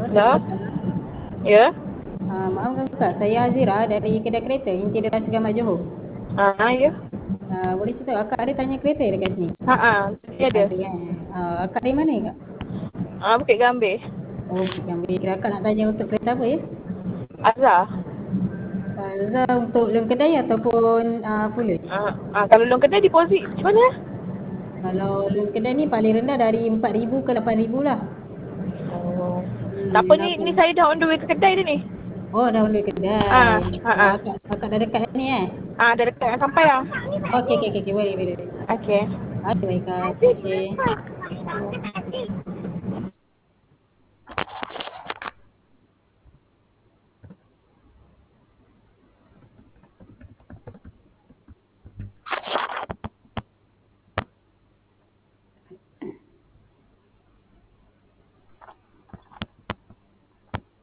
Dah? Assalamualaikum. Ya? Maaf kakak, saya Azira dari kedai kereta Inti Deras Segamat Johor. Ya? Boleh cerita akak ada tanya kereta dekat sini? Dia ada. Ada kan? Akak dari mana kak? Bukit Gambir. Oh, Bukit Gambir. Kira akak nak tanya untuk kereta apa ya? Azhar. Zah untuk loan kedai ataupun full loan? Kalau loan kedai deposit macam mana? Kalau loan kedai ni paling rendah dari 4,000 ke 8,000 lah. Tak apa Loan apa? ni saya dah on the way ke kedai dia ni. Oh, dah loan kedai. Akak dah dekat ni Dah dekat nak sampai dah. Okey, boleh. Okey. Baik kak, terima kasih.